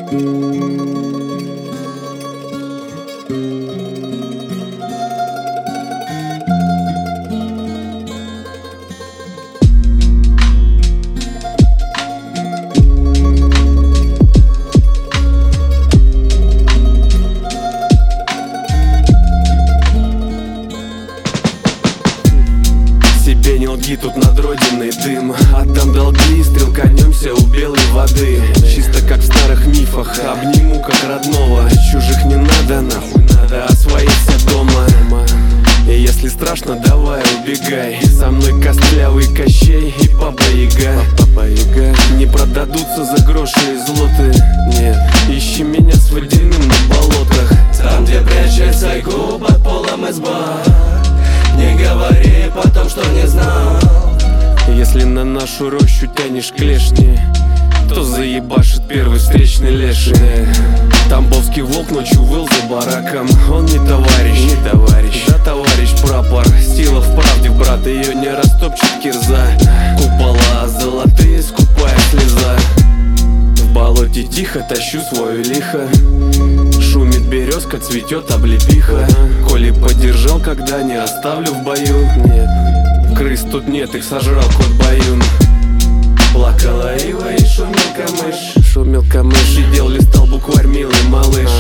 Себе не лги, тут над родиной дым. Отдам долги, стрелканемся у белой воды. Чисто как в старых мифах, обниму как родного. Чужих не надо, нахуй надо освоиться дома. И если страшно, давай убегай. Со мной костлявый Кощей и Баба Яга. Не продадутся за гроши и злоты. Нет, ищи меня с водяным на болотах. Там, где прячется айку под полом изба. Не говори потом, что не знал. Если на нашу рощу тянешь клешни, то заебашит первый встречный леший. Тамбовский волк ночью выл за бараком. Он не товарищ, да товарищ прапор. Сила в правде, брат, ее не растопчет кирза. Купола золотые, скупая слеза. В болоте тихо, тащу свою лихо. Шумит березка, цветет облепиха. Коли поддержал, когда не оставлю в бою. Нет, крыс тут нет, их сожрал кот Баюн. Плакала ива и шумел камыш. Сидел, листал букварь, милый малыш.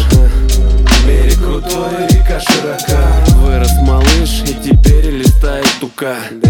Берег крутой, река широка. Вырос малыш и теперь листает тука.